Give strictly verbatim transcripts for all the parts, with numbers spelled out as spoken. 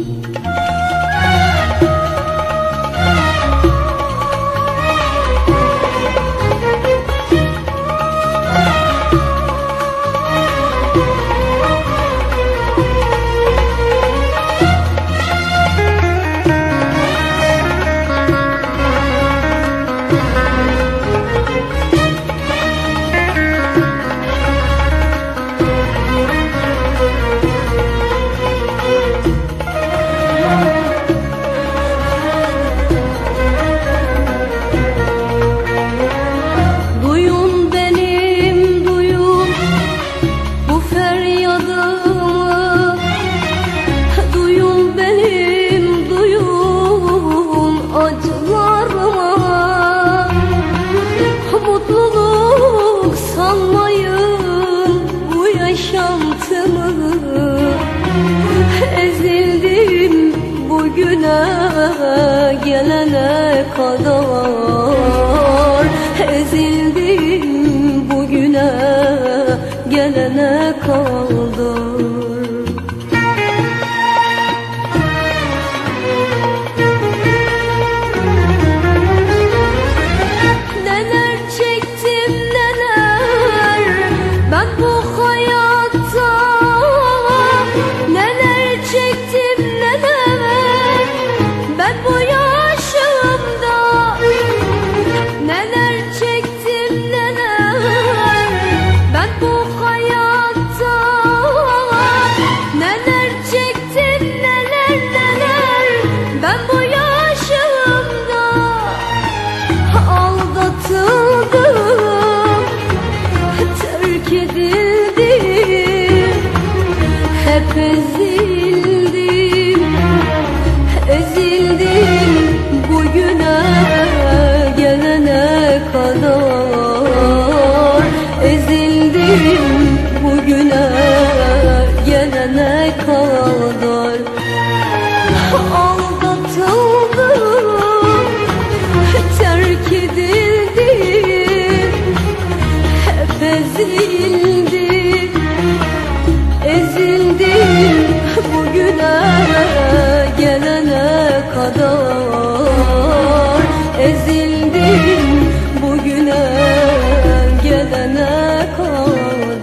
Ezildim bugüne gelene kadar, ezildim bugüne gelene kadar. Neler çektim neler ben bu hayatta, neler çektim neler ben bu yaşımda, neler çektim neler ben bu hayatta, neler çektim neler neler ben bu yaşımda. Aldatıldım, terk edildim, hep ezildim, ezildim bugüne gelene kadar, ezildim bugüne gelene kadar. Aldatıldım, terk edildim, hep ezildim, ezildim bugüne gelene kadar, ezildim bugüne gelene kadar.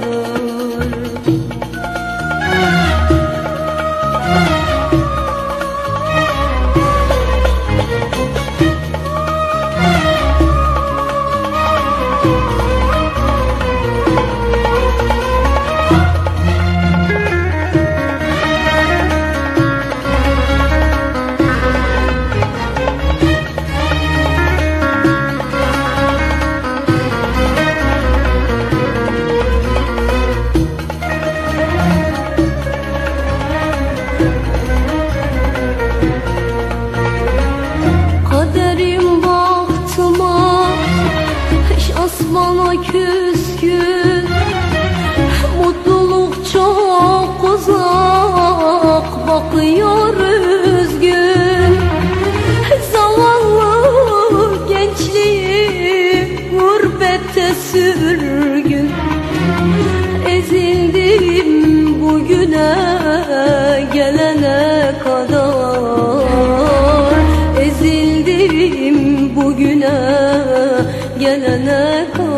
Asmana küskün, mutluluk çok uzak, bakıyor üzgün. Zavallı gençliğim gurbette sürgün, ezildim bugüne gelene kadar, ezildim bugüne gelene kadar.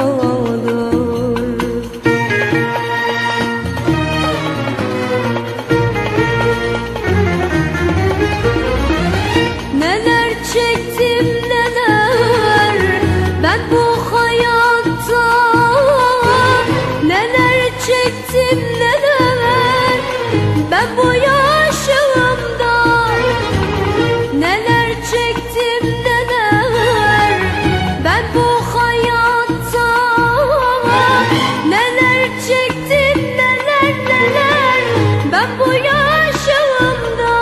Neler çektim neler ben bu hayatta, neler çektim neler ben bu yaşımda, neler çektim neler ben bu hayatta, neler çektim neler neler ben bu yaşımda.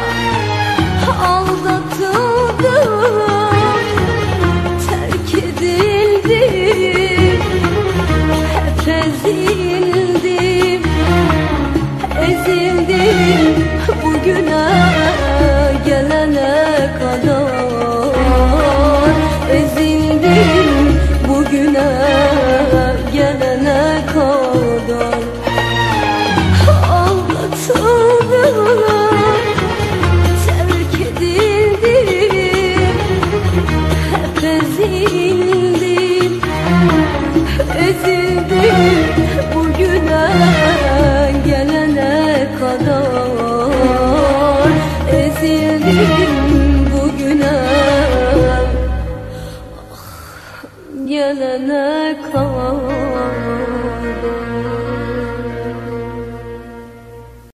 Aldatıldım, terk edildim, hep ezildim, ezildim bugüne gelene kadar, ezildim bugüne gelene kadar. Aldatıldım, ezildim, ezildim bugüne gelene kadar, ezildim bugüne gelene kadar.